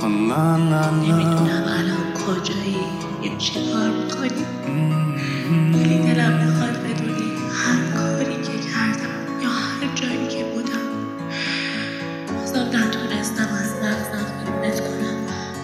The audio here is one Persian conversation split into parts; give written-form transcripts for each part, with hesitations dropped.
نمیدونم الان کجایی یا چه کار میکنی، ولی دلم میخواد بدونی هر کاری که کردم یا هر جایی که بودم بازم نتونستم از مغزم بیرونت کنم.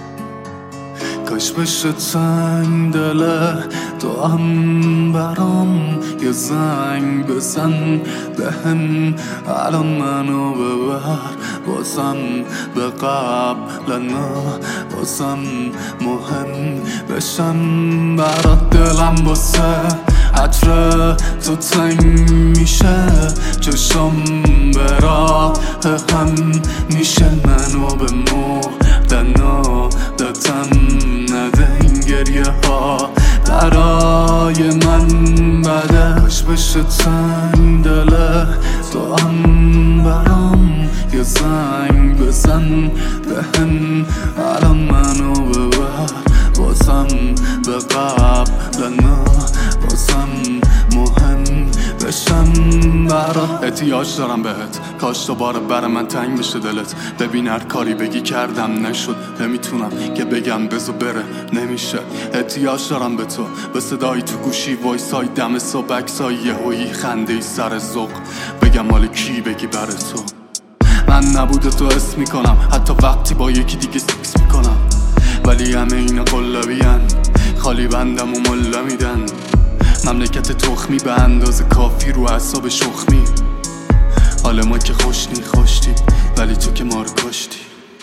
کاش بشه تنگ دله تو هم برام یه زنگ بزن بهم الان منو ببر بازم به قبل نه بازم مهم بشم برات دلم واسه عطر تو تنگ میشه چشم به راه هم میشه منو به مردن دادم نده این گریه ها برای من بده. کاش بشه تنگ دله تو هم برام یه زنگ بزن بهم الان منو ببر بازم به قبل نه بازم مهم بشم برات. احتیاج دارم بهت کاش دوباره بر من تنگ بشه دلت. ببین هر کاری بگی کردم نشد نمیتونم که بگم بزو بره نمیشه. احتیاج دارم به تو به صدایی تو گوشی وایسای دم صبح عکسای یهویی خنده سر ذوق بگم مال کی بگی بر تو. من نبوده تو حس میکنم حتی وقتی با یکی دیگه سکس میکنم ولی همه اینا قلابین خالی بندم و ملا میدن. مملکت تخمی به اندازه کافی رو اعصاب شخمی. حال ما که خوشتی ولی تو که ما رو کشتی.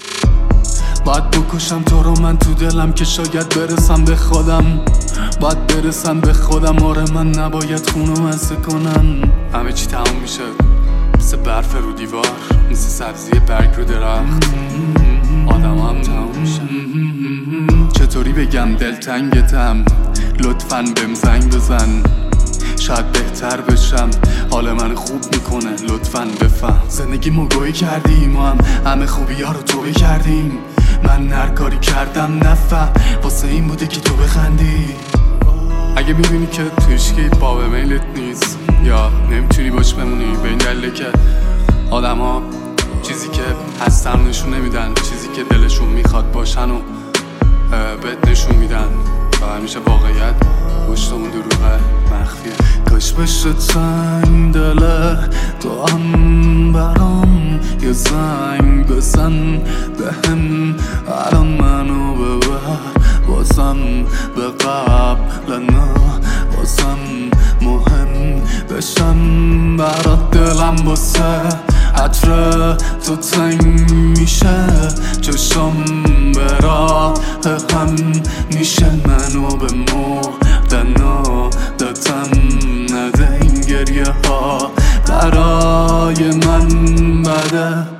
باید بکشم تو رو من تو دلم که شاید برسم به خودم. باید برسم به خودم آره من نباید خونو مزه کنم. همه چی تموم میشه مثل برف رو دیوار مثل سبزی برگ رو درخت. آدم هم تموم میشن. چطوری بگم دلتنگتم لطفاً بهم زنگ بزن شاید بهتر بشم حال من خوب میکنه لطفاً بفهم. زندگی مگوی کردیم ما هم همه خوبی ها رو توبه کردیم. من هر کاری کردم نفهم واسه این بوده که تو بخندی. اگه میبینی که توش که باب میلت نیست یا نمیتونی باش بمونی به این دلیله که آدم ها چیزی که هستن نشون نمیدن چیزی که دلشون میخواد باشن و بهت نشون میدن و همیشه واقعیت پشت اون دروغه مخفیه. کاش بشه تنگ دله تو هم برام یه زنگ بزن بهم الان منو ببر بازم به قبل نه بازم مهم بشم برات دلم واسه عطر تو تنگ میشه چشم به راه هم میشه منو به مردن دادم نده این گریه ها برای من بده.